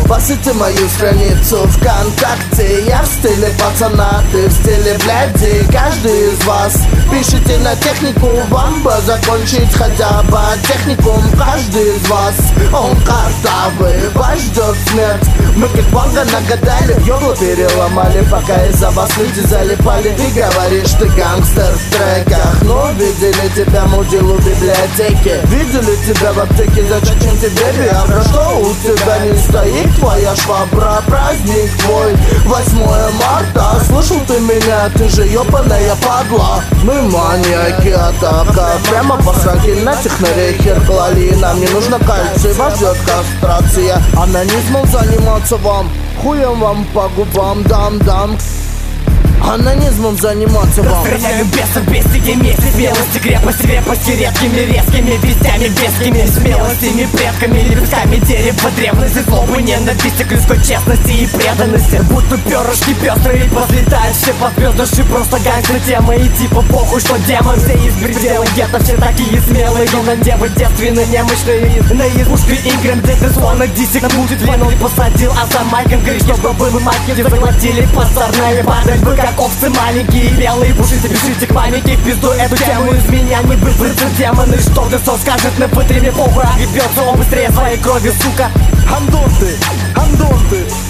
Посети мою страницу ВКонтакте. Я в стиле пацана, ты в стиле бляди. Каждый из вас пишите на технику. Вам бы закончить хотя бы техникум. Каждый из вас, он картавый, вас ждет смерть. Мы как Бога нагадали, ёрло переломали, пока из-за вас люди залипали. Ты говоришь, ты гангстер в треках, но видели тебя мудилу в библиотеке. Видели тебя в аптеке, зачем тебе биагра? Что у тебя не стоит твоя швабра? Праздник твой 8 марта. Слышал ты меня, ты же ёбаная падла. Мы маньяки, атака прямо по сраке на технарей хер клали. Нам не нужно кальций, вас ждет кастрация. Анонизмом заниматься вам, хуем вам по губам дам. Анонизмом заниматься вам. Расстреляю бесов без среди месяц. Смелости, крепости редкими, резкими вестями, бескими смелостями, предками, лепестками дерева древности, злобы, ненависти, к людской честности и преданности. Будто перышки пестрые, возлетают все под звездыши. Просто гангстер темы и типа похуй, что демон. Все из предела гетто, все такие смелые. Но девы девственные, немощные. На избушке Ингрэм, дети слона, дисик будет винул и посадил. А за майком говорит, чтобы вы майки заглотили пасарные. Падать вы как овцы маленькие, белые, пушите, пишите к памяти в пизду эту тему. Из меня не выбраться демоны, что Десо скажет на пытре, мне похуй, а ребется он быстрее своей крови, сука. Андон ты,